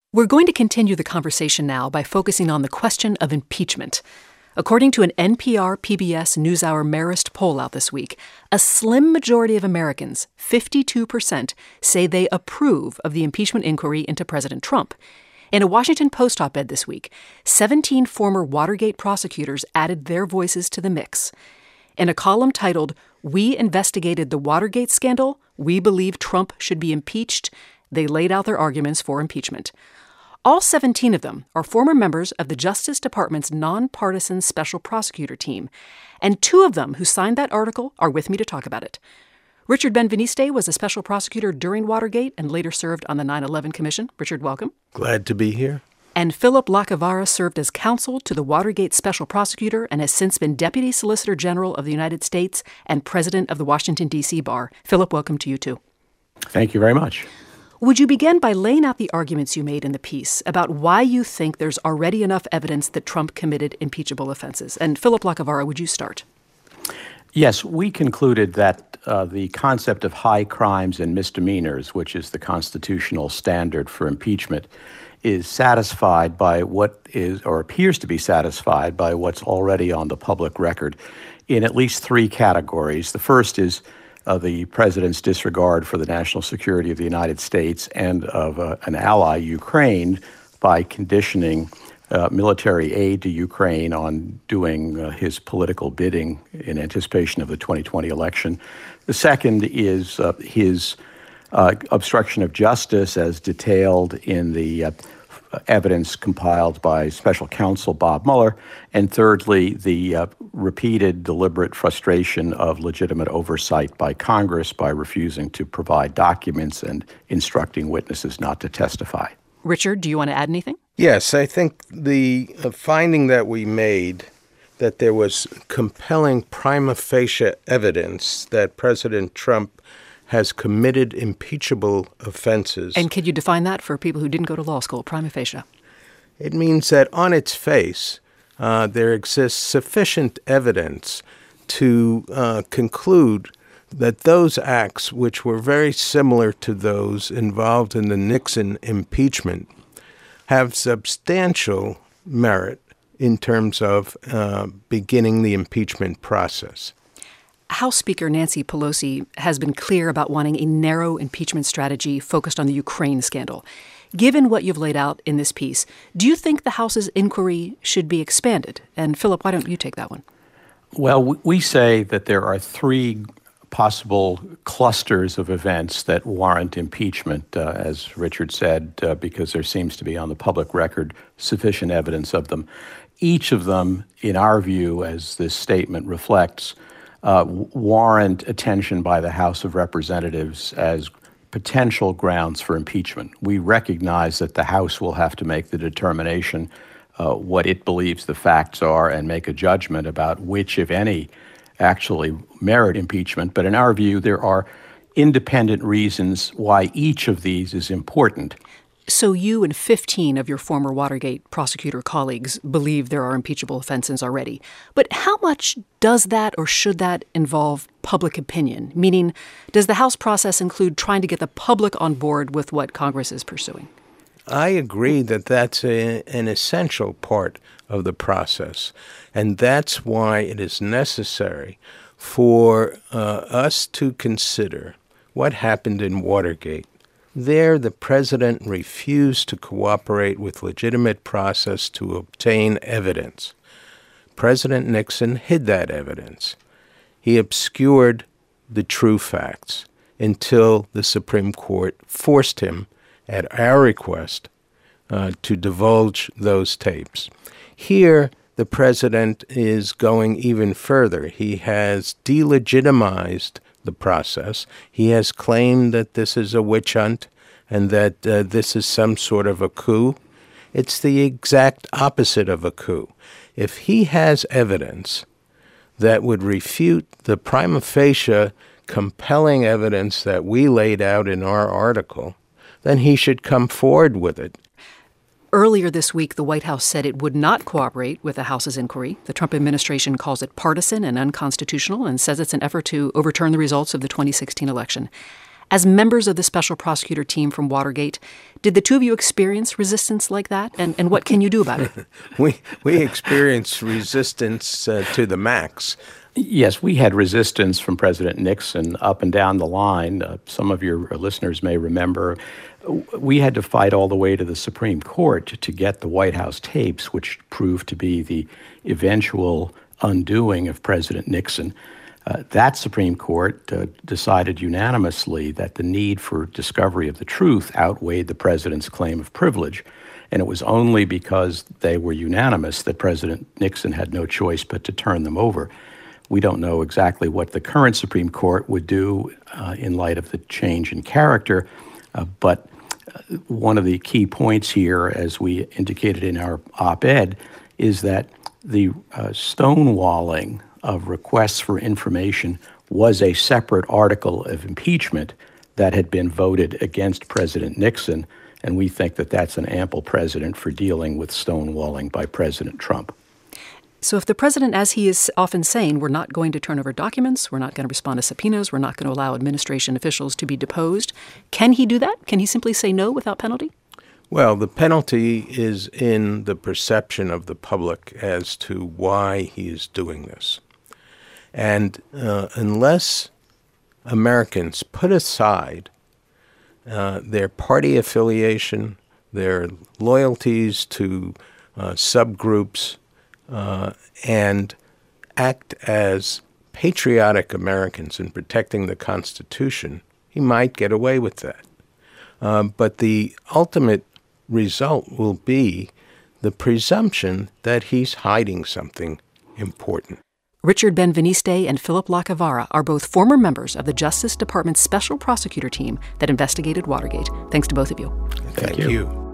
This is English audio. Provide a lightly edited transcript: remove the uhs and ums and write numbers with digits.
We're going to continue the conversation now by focusing on the question of impeachment. According to an NPR PBS NewsHour Marist poll out this week, a slim majority of Americans, 52%, say they approve of the impeachment inquiry into President Trump. In a Washington Post op-ed this week, 17 former Watergate prosecutors added their voices to the mix. In a column titled, "We Investigated the Watergate Scandal, We Believe Trump Should Be Impeached," they laid out their arguments for impeachment. All 17 of them are former members of the Justice Department's nonpartisan special prosecutor team, and 2 of them who signed that article are with me to talk about it. Richard Benveniste was a special prosecutor during Watergate and later served on the 9/11 Commission. Richard, welcome. Glad to be here. And Philip Lacavara served as counsel to the Watergate special prosecutor and has since been Deputy Solicitor General of the United States and President of the Washington, D.C. Bar. Philip, welcome to you too. Thank you very much. Would you begin by laying out the arguments you made in the piece about why you think there's already enough evidence that Trump committed impeachable offenses? And Philip Lacavara, would you start? Yes, we concluded that the concept of high crimes and misdemeanors, which is the constitutional standard for impeachment, is satisfied by what is, or appears to be satisfied by what's already on the public record in at least 3 categories. The first is the president's disregard for the national security of the United States and of an ally, Ukraine, by conditioning military aid to Ukraine on doing his political bidding in anticipation of the 2020 election. The second is his obstruction of justice as detailed in the evidence compiled by special counsel Bob Mueller. And thirdly, the repeated deliberate frustration of legitimate oversight by Congress by refusing to provide documents and instructing witnesses not to testify. Richard, do you want to add anything? Yes, I think the finding that we made that there was compelling prima facie evidence that President Trump has committed impeachable offenses. And could you define that for people who didn't go to law school, prima facie? It means that on its face, there exists sufficient evidence to conclude that those acts, which were very similar to those involved in the Nixon impeachment, have substantial merit in terms of beginning the impeachment process. House Speaker Nancy Pelosi has been clear about wanting a narrow impeachment strategy focused on the Ukraine scandal. Given what you've laid out in this piece, do you think the House's inquiry should be expanded? And Philip, why don't you take that one? Well, we say that there are 3 possible clusters of events that warrant impeachment, as Richard said, because there seems to be on the public record sufficient evidence of them. Each of them, in our view, as this statement reflects, warrant attention by the House of Representatives as potential grounds for impeachment. We recognize that the House will have to make the determination what it believes the facts are and make a judgment about which, if any, actually merit impeachment. But in our view, there are independent reasons why each of these is important. So you and 15 of your former Watergate prosecutor colleagues believe there are impeachable offenses already. But how much does that or should that involve public opinion? Meaning, does the House process include trying to get the public on board with what Congress is pursuing? I agree that that's an essential part of the process. And that's why it is necessary for us to consider what happened in Watergate. There, the president refused to cooperate with legitimate process to obtain evidence. President Nixon hid that evidence. He obscured the true facts until the Supreme Court forced him, at our request, to divulge those tapes. Here, the president is going even further. He has delegitimized the process. He has claimed that this is a witch hunt and that this is some sort of a coup. It's the exact opposite of a coup. If he has evidence that would refute the prima facie compelling evidence that we laid out in our article, then he should come forward with it. Earlier this week, the White House said it would not cooperate with the House's inquiry. The Trump administration calls it partisan and unconstitutional and says it's an effort to overturn the results of the 2016 election. As members of the special prosecutor team from Watergate, did the two of you experience resistance like that? And what can you do about it? We experienced resistance to the max. Yes, we had resistance from President Nixon up and down the line. Some of your listeners may remember we had to fight all the way to the Supreme Court to get the White House tapes, which proved to be the eventual undoing of President Nixon. That Supreme Court decided unanimously that the need for discovery of the truth outweighed the president's claim of privilege. And it was only because they were unanimous that President Nixon had no choice but to turn them over. We don't know exactly what the current Supreme Court would do in light of the change in character, but one of the key points here, as we indicated in our op-ed, is that the stonewalling of requests for information was a separate article of impeachment that had been voted against President Nixon, and we think that that's an ample precedent for dealing with stonewalling by President Trump. So if the president, as he is often saying, we're not going to turn over documents, we're not going to respond to subpoenas, we're not going to allow administration officials to be deposed, can he do that? Can he simply say no without penalty? Well, the penalty is in the perception of the public as to why he is doing this. And unless Americans put aside their party affiliation, their loyalties to subgroups, and act as patriotic Americans in protecting the Constitution, he might get away with that. But the ultimate result will be the presumption that he's hiding something important. Richard Benveniste and Philip Lacavara are both former members of the Justice Department's special prosecutor team that investigated Watergate. Thanks to both of you. Thank you.